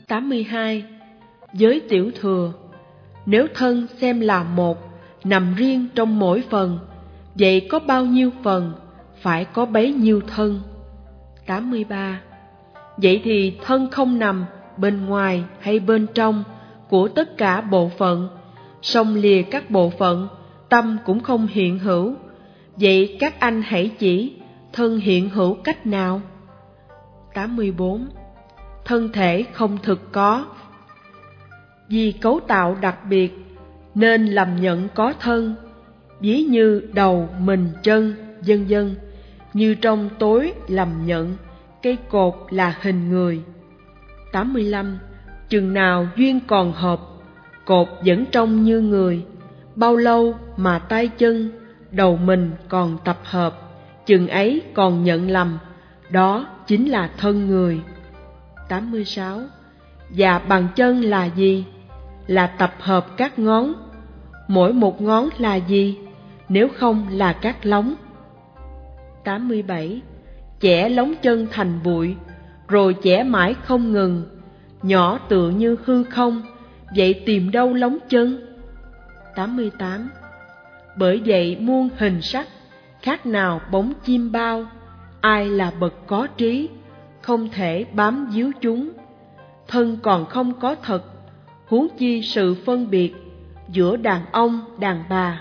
82. Giới tiểu thừa. Nếu thân xem là một, nằm riêng trong mỗi phần, vậy có bao nhiêu phần, phải có bấy nhiêu thân. 83. Vậy thì thân không nằm bên ngoài hay bên trong của tất cả bộ phận, song lìa các bộ phận, tâm cũng không hiện hữu. Vậy các anh hãy chỉ thân hiện hữu cách nào? 84. Thân thể không thực có. Vì cấu tạo đặc biệt nên lầm nhận có thân, ví như đầu, mình, chân, vân vân. Như trong tối lầm nhận cây cột là hình người. 85. Chừng nào duyên còn hợp, cột vẫn trông như người, bao lâu mà tay chân, đầu mình còn tập hợp, chừng ấy còn nhận lầm, đó chính là thân người. 86. Và bàn chân là gì? Là tập hợp các ngón. Mỗi một ngón là gì? Nếu không là các lóng. 87. Chẻ lóng chân thành bụi, rồi chẻ mãi không ngừng, nhỏ tựa như hư không, vậy tìm đâu lóng chân? 88. Bởi vậy muôn hình sắc, khác nào bóng chim bao, ai là bậc có trí, không thể bám víu chúng. Thân còn không có thật, huống chi sự phân biệt giữa đàn ông, đàn bà.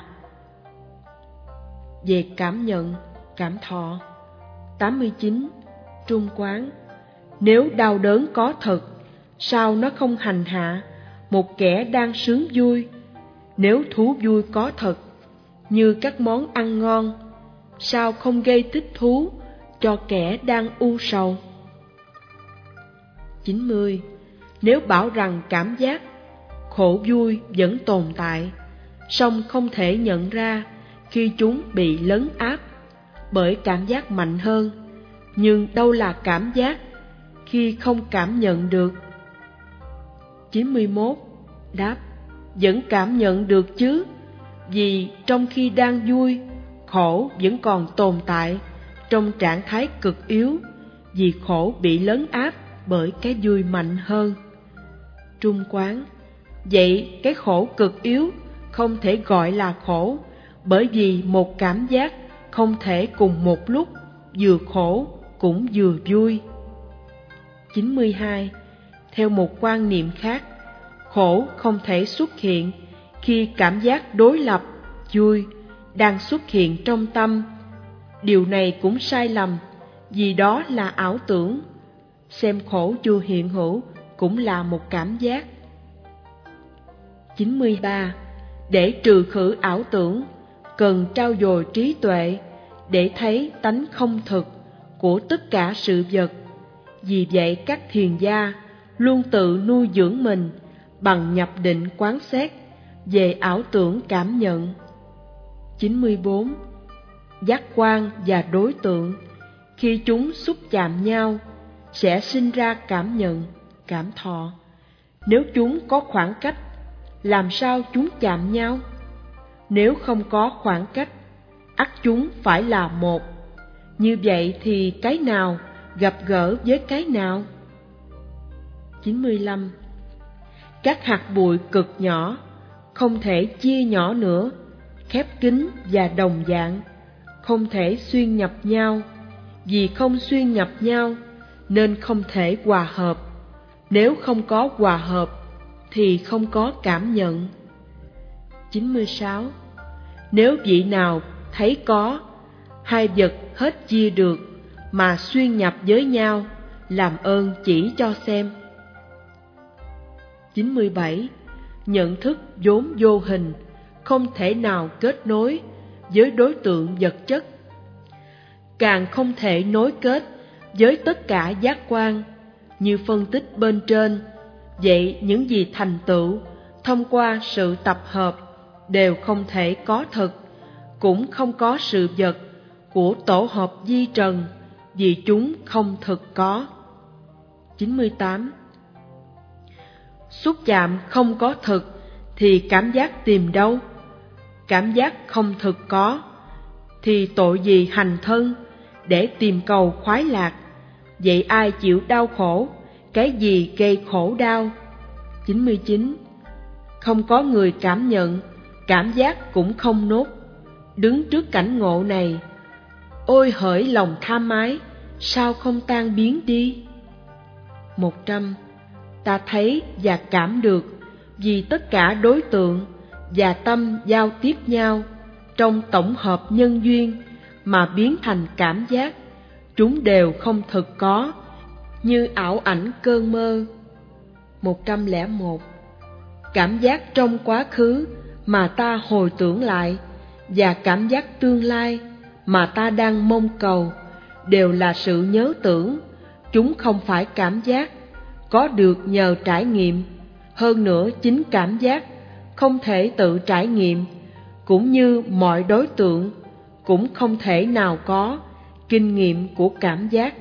Về cảm nhận, cảm thọ. 89. Trung quán. Nếu đau đớn có thật, sao nó không hành hạ một kẻ đang sướng vui? Nếu thú vui có thật, như các món ăn ngon, sao không gây thích thú cho kẻ đang u sầu? 90. Nếu bảo rằng cảm giác khổ vui vẫn tồn tại, song không thể nhận ra khi chúng bị lấn áp bởi cảm giác mạnh hơn, nhưng đâu là cảm giác khi không cảm nhận được? 91. Đáp: vẫn cảm nhận được chứ, vì trong khi đang vui, khổ vẫn còn tồn tại trong trạng thái cực yếu, vì khổ bị lấn áp bởi cái vui mạnh hơn. Trung quán. Vậy cái khổ cực yếu không thể gọi là khổ, bởi vì một cảm giác không thể cùng một lúc vừa khổ cũng vừa vui. 92. Theo một quan niệm khác, khổ không thể xuất hiện khi cảm giác đối lập, vui, đang xuất hiện trong tâm. Điều này cũng sai lầm, vì đó là ảo tưởng. Xem khổ chưa hiện hữu cũng là một cảm giác. 93. Để trừ khử ảo tưởng, cần trau dồi trí tuệ để thấy tánh không thực của tất cả sự vật. Vì vậy các thiền gia luôn tự nuôi dưỡng mình bằng nhập định quán xét về ảo tưởng cảm nhận. 94. Giác quan và đối tượng, khi chúng xúc chạm nhau, sẽ sinh ra cảm nhận, cảm thọ. Nếu chúng có khoảng cách, làm sao chúng chạm nhau? Nếu không có khoảng cách, ắt chúng phải là một. Như vậy thì cái nào gặp gỡ với cái nào? 95. Các hạt bụi cực nhỏ, không thể chia nhỏ nữa, khép kín và đồng dạng, không thể xuyên nhập nhau. Vì không xuyên nhập nhau nên không thể hòa hợp. Nếu không có hòa hợp thì không có cảm nhận. 96. Nếu vị nào thấy có hai vật hết chia được mà xuyên nhập với nhau, làm ơn chỉ cho xem. 97. Nhận thức vốn vô hình, không thể nào kết nối với đối tượng vật chất, càng không thể nối kết với tất cả giác quan như phân tích bên trên. Vậy những gì thành tựu thông qua sự tập hợp đều không thể có thật, cũng không có sự vật của tổ hợp di trần, vì chúng không thực có. 98. Xúc chạm không có thực thì cảm giác tìm đâu? Cảm giác không thực có thì tội gì hành thân để tìm cầu khoái lạc? Vậy ai chịu đau khổ cái gì gây khổ đau? 99. Không có người cảm nhận, cảm giác cũng không nốt. Đứng trước cảnh ngộ này, ôi hỡi lòng tham ái, sao không tan biến đi? 100. Ta thấy và cảm được, vì tất cả đối tượng và tâm giao tiếp nhau trong tổng hợp nhân duyên mà biến thành cảm giác, chúng đều không thực có, như ảo ảnh cơn mơ. 101. Cảm giác trong quá khứ mà ta hồi tưởng lại và cảm giác tương lai mà ta đang mong cầu đều là sự nhớ tưởng, chúng không phải cảm giác, có được nhờ trải nghiệm. Hơn nữa chính cảm giác không thể tự trải nghiệm, cũng như mọi đối tượng cũng không thể nào có kinh nghiệm của cảm giác.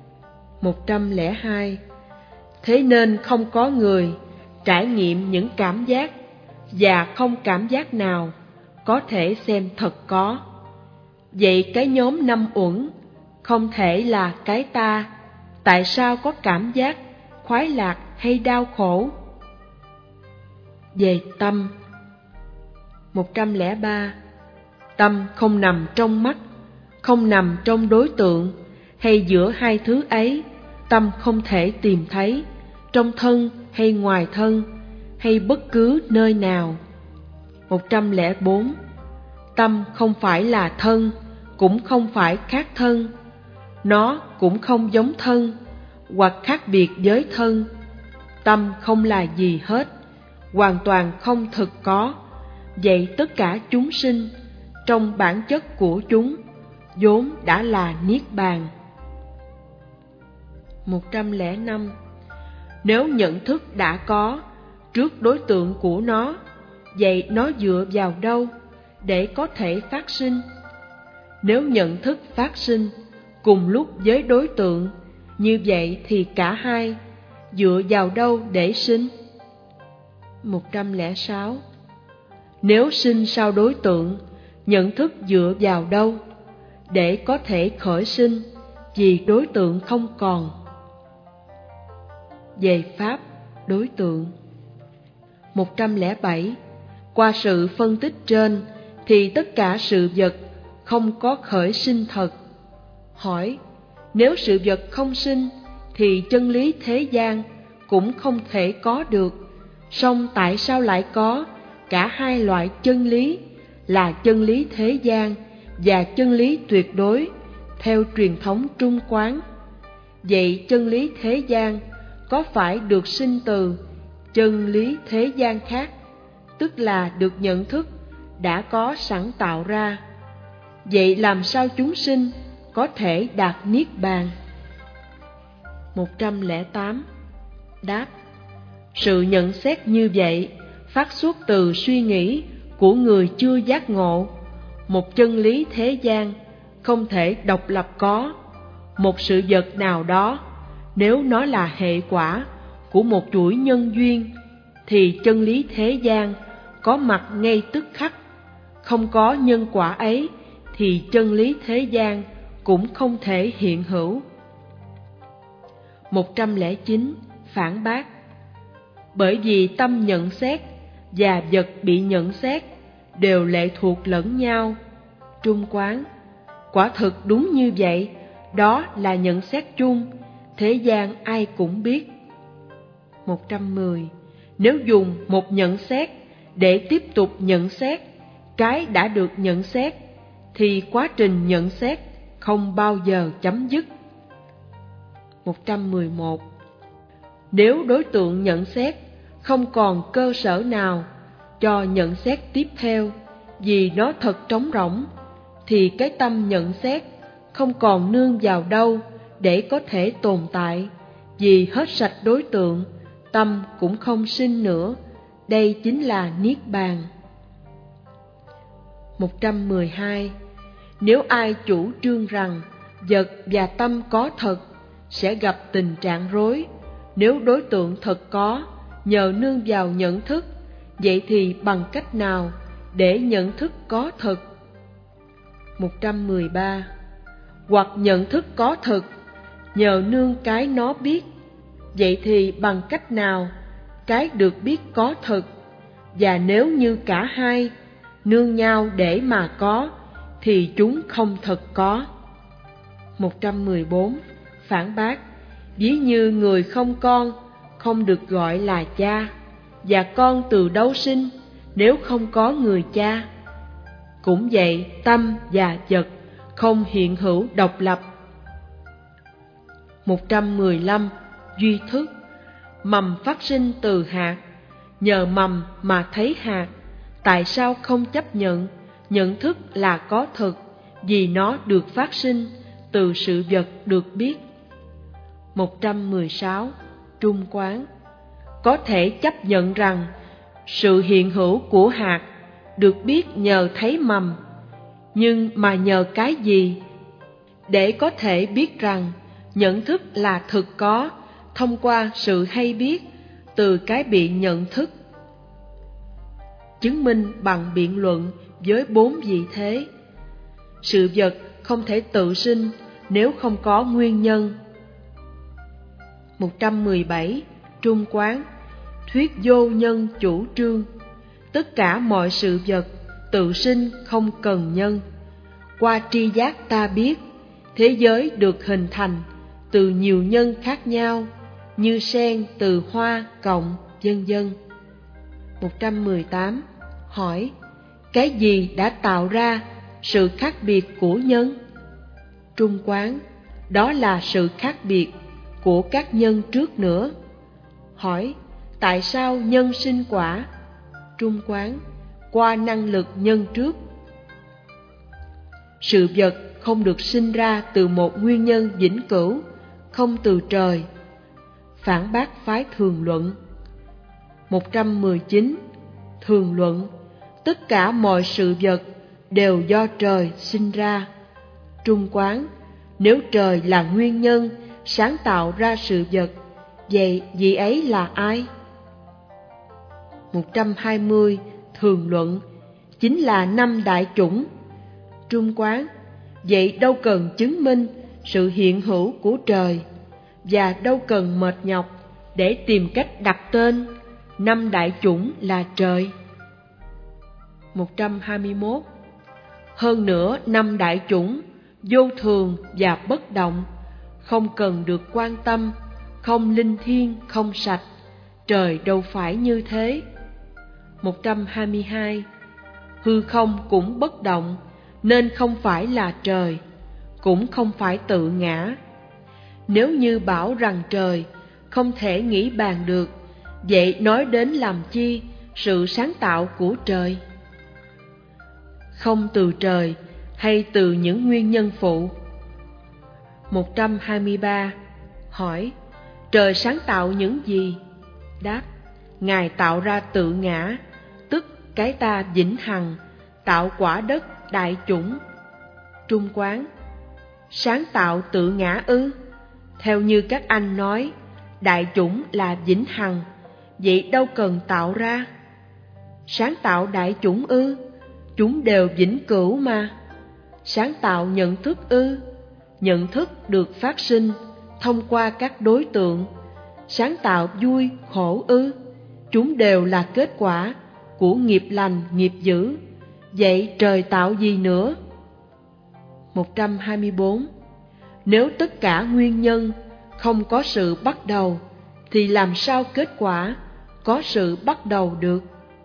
102. Thế nên không có người trải nghiệm những cảm giác, và không cảm giác nào có thể xem thật có. Vậy cái nhóm 5 uẩn không thể là cái ta, tại sao có cảm giác khoái lạc hay đau khổ? Về tâm. 103. Tâm không nằm trong mắt, không nằm trong đối tượng, hay giữa hai thứ ấy. Tâm không thể tìm thấy trong thân hay ngoài thân, hay bất cứ nơi nào. 104. Tâm không phải là thân, cũng không phải khác thân. Nó cũng không giống thân, hoặc khác biệt với thân. Tâm không là gì hết, hoàn toàn không thực có. Vậy tất cả chúng sinh, trong bản chất của chúng, vốn đã là Niết Bàn. 105. Nếu nhận thức đã có trước đối tượng của nó, vậy nó dựa vào đâu để có thể phát sinh? Nếu nhận thức phát sinh cùng lúc với đối tượng, như vậy thì cả hai dựa vào đâu để sinh? 106. Nếu sinh sau đối tượng, nhận thức dựa vào đâu để có thể khởi sinh, vì đối tượng không còn? Về pháp đối tượng. 107. Qua sự phân tích trên thì tất cả sự vật không có khởi sinh thật. Hỏi, nếu sự vật không sinh thì chân lý thế gian cũng không thể có được, song tại sao lại có cả hai loại chân lý, là chân lý thế gian và chân lý tuyệt đối theo truyền thống Trung Quán? Vậy chân lý thế gian có phải được sinh từ chân lý thế gian khác, tức là được nhận thức đã có sẵn tạo ra? Vậy làm sao chúng sinh có thể đạt Niết Bàn? 108. Đáp: sự nhận xét như vậy phát xuất từ suy nghĩ của người chưa giác ngộ. Một chân lý thế gian không thể độc lập có. Một sự vật nào đó, nếu nó là hệ quả của một chuỗi nhân duyên, thì chân lý thế gian có mặt ngay tức khắc. Không có nhân quả ấy thì chân lý thế gian cũng không thể hiện hữu. 109. Phản bác: bởi vì tâm nhận xét và vật bị nhận xét đều lệ thuộc lẫn nhau. Trung Quán: quả thực đúng như vậy, đó là nhận xét chung, thế gian ai cũng biết. 110. Nếu dùng một nhận xét để tiếp tục nhận xét cái đã được nhận xét, thì quá trình nhận xét không bao giờ chấm dứt. 111. Nếu đối tượng nhận xét không còn cơ sở nào cho nhận xét tiếp theo, vì nó thật trống rỗng, thì cái tâm nhận xét không còn nương vào đâu để có thể tồn tại, vì hết sạch đối tượng, tâm cũng không sinh nữa. Đây chính là Niết Bàn. 112. Nếu ai chủ trương rằng vật và tâm có thật, sẽ gặp tình trạng rối. Nếu đối tượng thật có, nhờ nương vào nhận thức, vậy thì bằng cách nào để nhận thức có thật? 113. Hoặc nhận thức có thật, nhờ nương cái nó biết, vậy thì bằng cách nào cái được biết có thực? Và nếu như cả hai nương nhau để mà có, thì chúng không thật có. 114. Phản bác: ví như người không con, không được gọi là cha, và con từ đâu sinh nếu không có người cha? Cũng vậy, tâm và vật không hiện hữu độc lập. 115. Duy thức: mầm phát sinh từ hạt, nhờ mầm mà thấy hạt. Tại sao không chấp nhận thức là có thực? Vì nó được phát sinh từ sự vật được biết. 116. Trung quán: có thể chấp nhận rằng sự hiện hữu của hạt được biết nhờ thấy mầm, nhưng mà nhờ cái gì? Để có thể biết rằng nhận thức là thực có thông qua sự hay biết từ cái bị nhận thức. Chứng minh bằng biện luận với 4 vị thế. Sự vật không thể tự sinh nếu không có nguyên nhân. 117. Trung quán: thuyết vô nhân chủ trương: tất cả mọi sự vật tự sinh không cần nhân. Qua tri giác ta biết, thế giới được hình thành từ nhiều nhân khác nhau, như sen từ hoa, cọng, vân vân. 118. Hỏi: cái gì đã tạo ra sự khác biệt của nhân? Trung quán: đó là sự khác biệt của các nhân trước nữa. Hỏi: tại sao nhân sinh quả? Trung quán: qua năng lực nhân trước. Sự vật không được sinh ra từ một nguyên nhân vĩnh cửu, không từ trời. Phản bác phái thường luận. 119. Thường luận: tất cả mọi sự vật đều do trời sinh ra. Trung quán: nếu trời là nguyên nhân sáng tạo ra sự vật, vậy vị ấy là ai? 120. Thường luận: chính là 5 đại chủng. Trung quán: vậy đâu cần chứng minh sự hiện hữu của trời, và đâu cần mệt nhọc để tìm cách đặt tên 5 đại chủng là trời. 121. Hơn nữa 5 đại chủng vô thường và bất động, không cần được quan tâm, không linh thiêng, không sạch. Trời đâu phải như thế. 122. Hư không cũng bất động, nên không phải là trời, cũng không phải tự ngã. Nếu như bảo rằng trời không thể nghĩ bàn được, vậy nói đến làm chi sự sáng tạo của trời? Không từ trời hay từ những nguyên nhân phụ? 123. Hỏi: trời sáng tạo những gì? Đáp: Ngài tạo ra tự ngã, tức cái ta vĩnh hằng, tạo quả đất đại chủng. Trung quán: sáng tạo tự ngã ư? Theo như các anh nói, đại chủng là vĩnh hằng, vậy đâu cần tạo ra. Sáng tạo đại chủng ư? Chúng đều vĩnh cửu mà. Sáng tạo nhận thức ư? Nhận thức được phát sinh thông qua các đối tượng. Sáng tạo vui, khổ ư? Chúng đều là kết quả của nghiệp lành, nghiệp dữ. Vậy trời tạo gì nữa? 124. Nếu tất cả nguyên nhân không có sự bắt đầu, thì làm sao kết quả có sự bắt đầu được?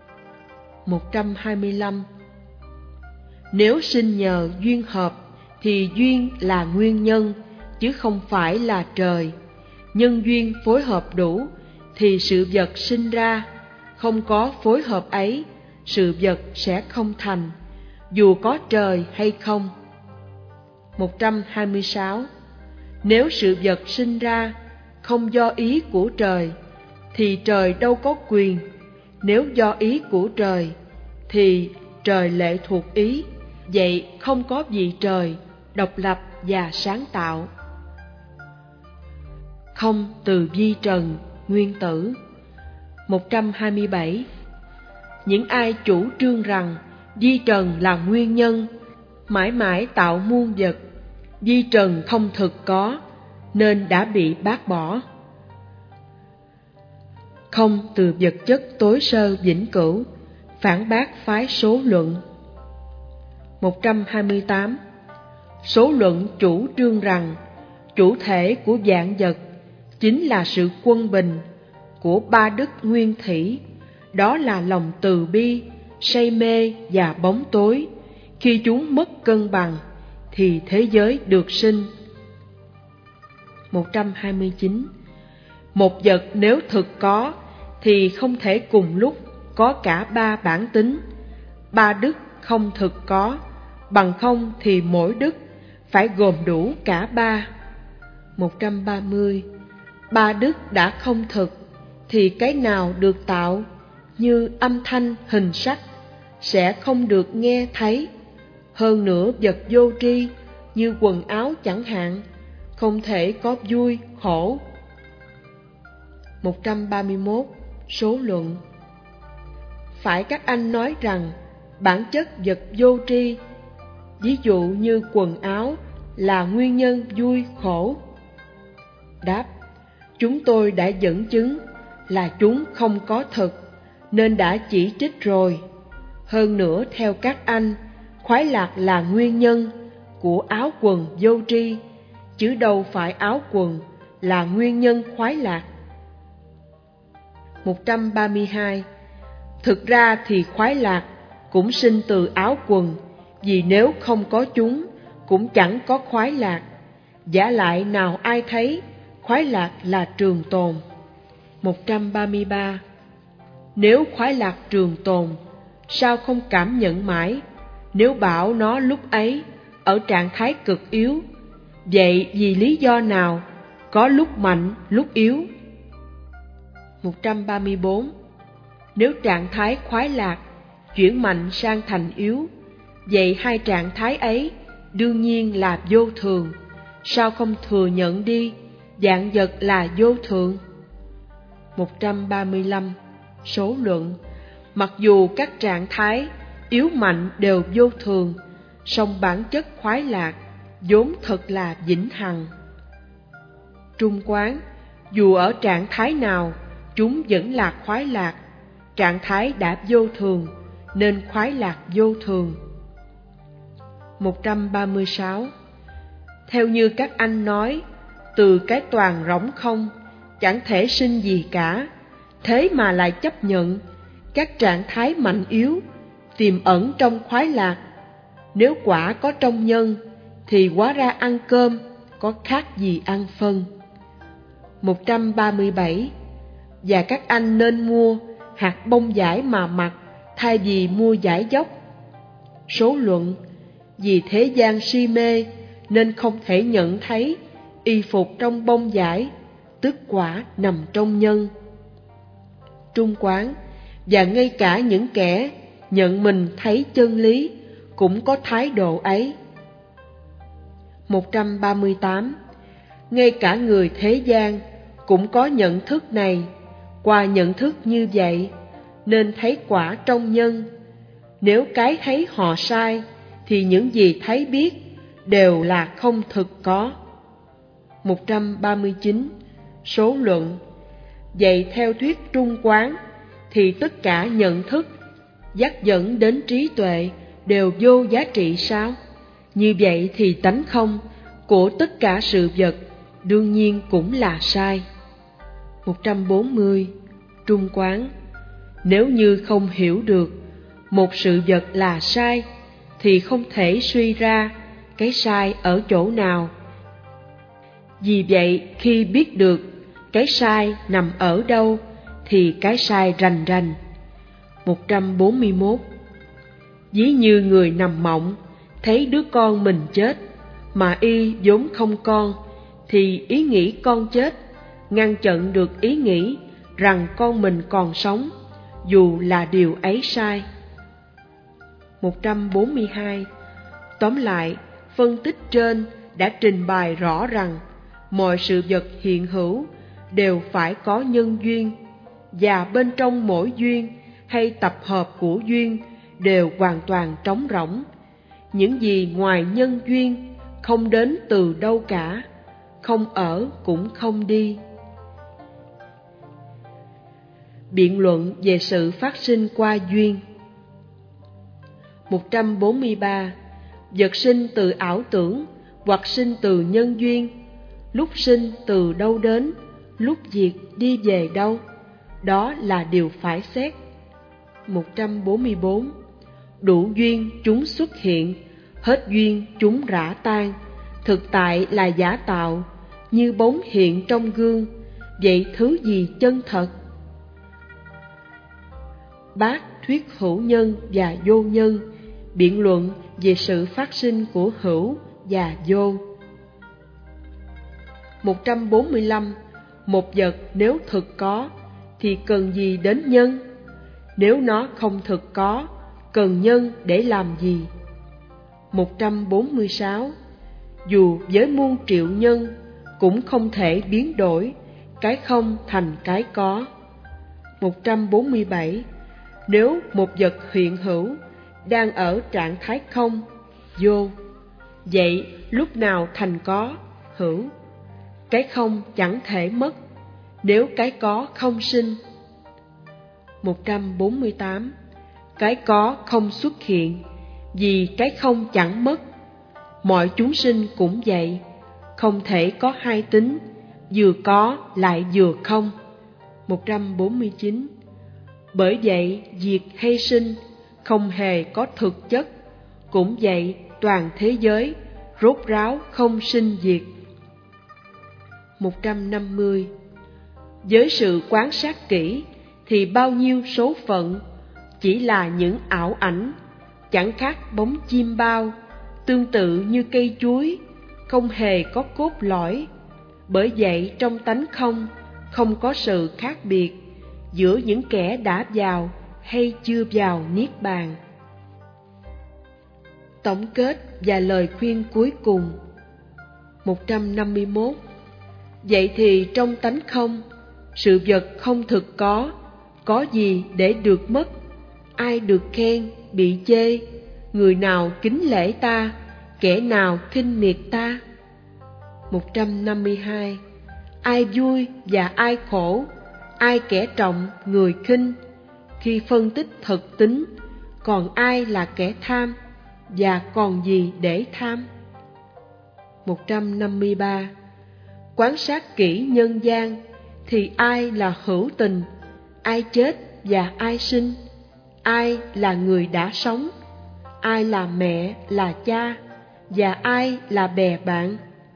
125. Nếu sinh nhờ duyên hợp, thì duyên là nguyên nhân, chứ không phải là trời. Nhân duyên phối hợp đủ, thì sự vật sinh ra. Không có phối hợp ấy, sự vật sẽ không thành, dù có trời hay không. 126. Nếu sự vật sinh ra không do ý của trời, thì trời đâu có quyền. Nếu do ý của trời, thì trời lệ thuộc ý. Vậy không có vị trời độc lập và sáng tạo. Không từ vi trần, nguyên tử. 127. Những ai chủ trương rằng vi trần là nguyên nhân, mãi mãi tạo muôn vật, vi trần không thực có, nên đã bị bác bỏ. không từ vật chất tối sơ vĩnh cửu, phản bác phái số luận. 128. Số luận chủ trương rằng chủ thể của vạn vật chính là sự quân bình của ba đức nguyên thủy, đó là lòng từ bi, say mê và bóng tối. Khi chúng mất cân bằng thì thế giới được sinh. 129. Một vật nếu thực có thì không thể cùng lúc có cả ba bản tính. Ba đức không thực có, bằng không thì mỗi đức phải gồm đủ cả ba. 130. Ba đức đã không thực thì cái nào được tạo như âm thanh, hình sắc sẽ không được nghe thấy. Hơn nữa vật vô tri như quần áo chẳng hạn, không thể có vui, khổ. 131. Số luận. Phải các anh nói rằng bản chất vật vô tri, ví dụ như quần áo, là nguyên nhân vui, khổ? Đáp: chúng tôi đã dẫn chứng là chúng không có thực, nên đã chỉ trích rồi. Hơn nữa theo các anh, khoái lạc là nguyên nhân của áo quần vô tri, chứ đâu phải áo quần là nguyên nhân khoái lạc. 132. Thực ra thì khoái lạc cũng sinh từ áo quần, vì nếu không có chúng cũng chẳng có khoái lạc. Vả lại nào ai thấy khoái lạc là trường tồn. 133. Nếu khoái lạc trường tồn, sao không cảm nhận mãi? Nếu bảo nó lúc ấy ở trạng thái cực yếu, vậy vì lý do nào có lúc mạnh lúc yếu? 134. Nếu trạng thái khoái lạc chuyển mạnh sang thành yếu, vậy hai trạng thái ấy đương nhiên là vô thường. Sao không thừa nhận đi vạn vật là vô thường? 135. Số luận. Mặc dù các trạng thái yếu mạnh đều vô thường, song bản chất khoái lạc vốn thật là vĩnh hằng. Trung quán. Dù ở trạng thái nào chúng vẫn là khoái lạc. Trạng thái đã vô thường nên khoái lạc vô thường. 136. Theo như các anh nói, từ cái toàn rỗng không chẳng thể sinh gì cả, thế mà lại chấp nhận các trạng thái mạnh yếu tiềm ẩn trong khoái lạc. Nếu quả có trong nhân thì hóa ra ăn cơm có khác gì ăn phân. 137. Và các anh nên mua hạt bông vải mà mặc thay vì mua vải dốc. Số luận. Vì thế gian si mê nên không thể nhận thấy y phục trong bông vải, tức quả nằm trong nhân. Trung quán. Và ngay cả những kẻ nhận mình thấy chân lý cũng có thái độ ấy. 138. Ngay cả người thế gian cũng có nhận thức này. Qua nhận thức như vậy nên thấy quả trong nhân. Nếu cái thấy họ sai thì những gì thấy biết đều là không thực có. 139. Số luận. Vậy theo thuyết trung quán thì tất cả nhận thức dắt dẫn đến trí tuệ đều vô giá trị sao? Như vậy thì tánh không của tất cả sự vật đương nhiên cũng là sai. 140. Trung quán. Nếu như không hiểu được một sự vật là sai thì không thể suy ra cái sai ở chỗ nào. Vì vậy khi biết được cái sai nằm ở đâu thì cái sai rành rành. 141. Ví như người nằm mộng thấy đứa con mình chết mà y vốn không con, thì ý nghĩ con chết ngăn chặn được ý nghĩ rằng con mình còn sống, dù là điều ấy sai. 142. Tóm lại, phân tích trên đã trình bày rõ rằng mọi sự vật hiện hữu đều phải có nhân duyên, và bên trong mỗi duyên hay tập hợp của duyên đều hoàn toàn trống rỗng. Những gì ngoài nhân duyên không đến từ đâu cả, không ở cũng không đi. Biện luận về sự phát sinh qua duyên. 143. Vật sinh từ ảo tưởng hoặc sinh từ nhân duyên, lúc sinh từ đâu đến, lúc diệt đi về đâu, đó là điều phải xét. 144. Đủ duyên chúng xuất hiện, hết duyên chúng rã tan, thực tại là giả tạo, như bóng hiện trong gương, vậy thứ gì chân thật? Bác thuyết hữu nhân và vô nhân, biện luận về sự phát sinh của hữu và vô. 145. Một vật nếu thực có thì cần gì đến nhân? Nếu nó không thực có, cần nhân để làm gì? 146. Dù với muôn triệu nhân cũng không thể biến đổi cái không thành cái có. 147. Nếu một vật hiện hữu đang ở trạng thái không, vô, vậy lúc nào thành có, hữu? Cái không chẳng thể mất nếu cái có không sinh. 148. Cái có không xuất hiện vì cái không chẳng mất. Mọi chúng sinh cũng vậy, không thể có hai tính, vừa có lại vừa không. 149. Bởi vậy diệt hay sinh không hề có thực chất, cũng vậy toàn thế giới rốt ráo không sinh diệt. 150. Với sự quan sát kỹ thì bao nhiêu số phận chỉ là những ảo ảnh, chẳng khác bóng chim bao, tương tự như cây chuối, không hề có cốt lõi. Bởi vậy trong tánh không, không có sự khác biệt giữa những kẻ đã vào hay chưa vào Niết Bàn. Tổng kết và lời khuyên cuối cùng. 151. Vậy thì trong tánh không, sự vật không thực có gì để được mất? Ai được khen, bị chê? Người nào kính lễ ta, kẻ nào khinh miệt ta? 152. Ai vui và ai khổ, ai kẻ trọng, người khinh? Khi phân tích thực tính, còn ai là kẻ tham, và còn gì để tham? 153. Quan sát kỹ nhân gian, thì ai là hữu tình, ai chết và ai sinh? Ai là người đã sống, ai là mẹ, là cha, và ai là bè bạn?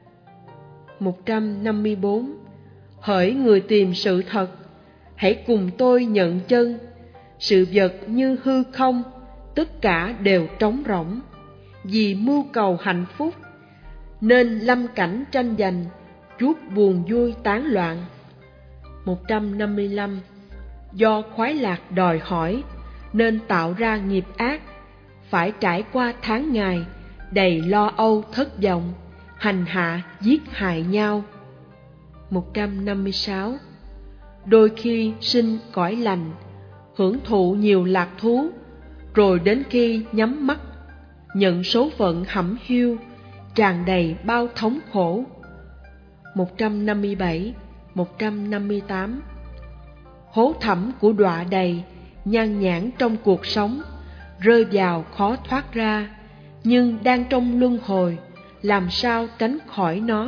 154. Hỡi người tìm sự thật, hãy cùng tôi nhận chân, sự vật như hư không, tất cả đều trống rỗng. Vì mưu cầu hạnh phúc, nên lâm cảnh tranh giành, chuốc buồn vui tán loạn. 155. Do khoái lạc đòi hỏi, nên tạo ra nghiệp ác, phải trải qua tháng ngày đầy lo âu thất vọng, hành hạ giết hại nhau. 156. Đôi khi sinh cõi lành, hưởng thụ nhiều lạc thú, rồi đến khi nhắm mắt, nhận số phận hẩm hiu, tràn đầy bao thống khổ. 157, 158. Hố thẳm của đọa đầy, nhan nhản trong cuộc sống, rơi vào khó thoát ra, nhưng đang trong luân hồi, làm sao tránh khỏi nó?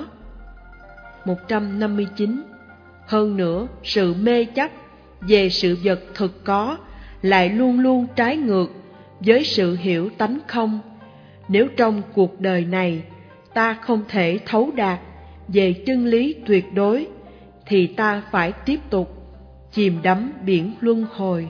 159. Hơn nữa, sự mê chấp về sự vật thực có lại luôn luôn trái ngược với sự hiểu tánh không. Nếu trong cuộc đời này ta không thể thấu đạt về chân lý tuyệt đối, thì ta phải tiếp tục chìm đắm biển luân hồi.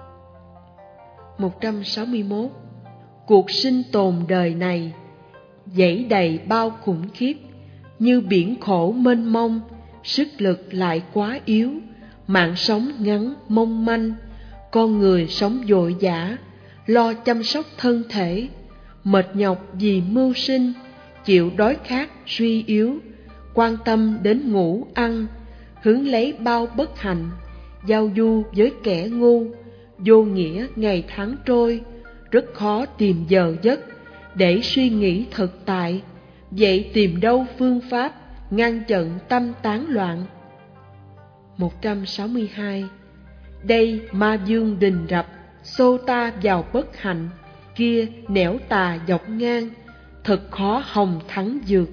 161. Cuộc sinh tồn đời này dẫy đầy bao khủng khiếp, như biển khổ mênh mông, sức lực lại quá yếu, mạng sống ngắn mong manh, con người sống vội vã, lo chăm sóc thân thể, mệt nhọc vì mưu sinh, chịu đói khát suy yếu, quan tâm đến ngủ ăn, hướng lấy bao bất hạnh, giao du với kẻ ngu, vô nghĩa ngày tháng trôi, rất khó tìm giờ giấc để suy nghĩ thực tại. Vậy tìm đâu phương pháp ngăn chặn tâm tán loạn? 162. Đây ma dương đình rập, xô ta vào bất hạnh, kia nẻo tà dọc ngang, thật khó hòng thắng dược.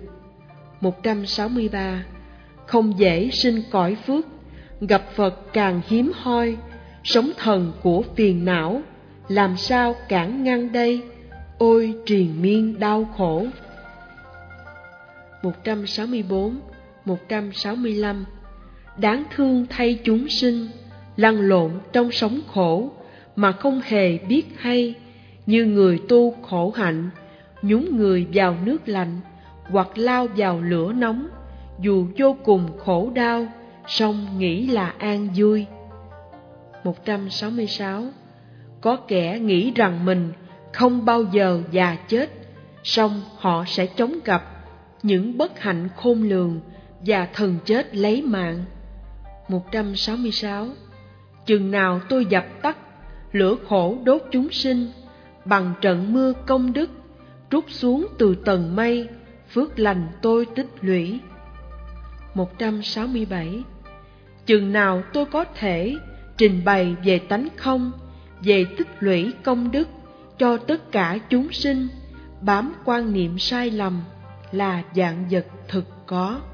163. Không dễ sinh cõi phước, gặp Phật càng hiếm hoi, sống thần của phiền não, làm sao cản ngăn đây, ôi triền miên đau khổ. 164, 165. Đáng thương thay chúng sinh, lăn lộn trong sống khổ, mà không hề biết hay, như người tu khổ hạnh, nhúng người vào nước lạnh, hoặc lao vào lửa nóng, dù vô cùng khổ đau, song nghĩ là an vui. 166. Có kẻ nghĩ rằng mình không bao giờ già chết, song họ sẽ chống gặp những bất hạnh khôn lường và thần chết lấy mạng. 166. Chừng nào tôi dập tắt lửa khổ đốt chúng sinh, bằng trận mưa công đức trút xuống từ tầng mây, phước lành tôi tích lũy. 167. Chừng nào tôi có thể trình bày về tánh không, về tích lũy công đức cho tất cả chúng sinh, bám quan niệm sai lầm là vạn vật thực có.